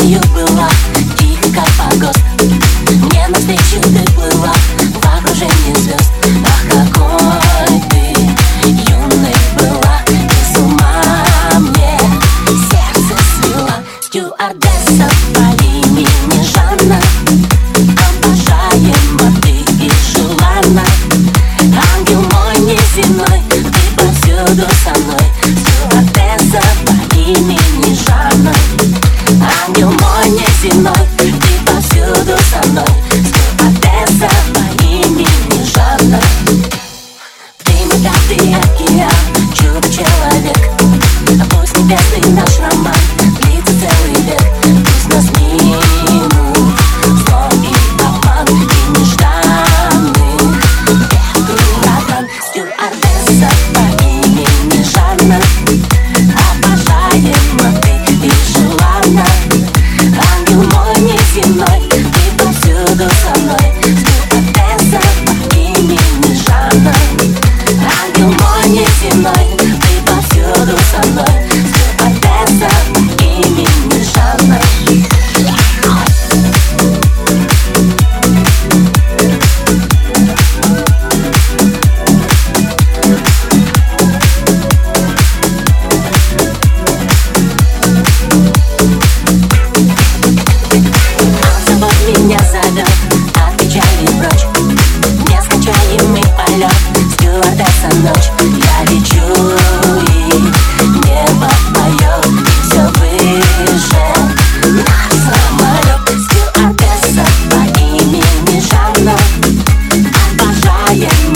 осенью была тихо, как погост. Мне навстречу ты плыла в окружении звезд. Ах, какой ты юной была, и с ума мне сердце свела. Стюардесса по имени Жанна, обожаема ты и желанна. Ангел мой неземной, ты повсюду со мной. Стюардесса по имени Жанна, ангел мой неземной, ты повсюду со мной. Стюардесса по имени Жанна. Ты мой каждый океан, чудо-человек. Пусть небесный наш роман длится целый век. Пусть нас минут зло и обман и нежданный ураган. Стюардесса по имени Жанна, обожаема ты и желанна. Ангел мой неземной, ты повсюду со мной. Стюардесса по имени Жанна, ангел мой неземной, ты повсюду со мной. Стюардесса по имени Жанна. Меня зовет от печали прочь, нескончаемый полет, стюардесса ночь. Я лечу и небо поет, и все выше наш самолет. Стюардесса по имени Жанна, обожаем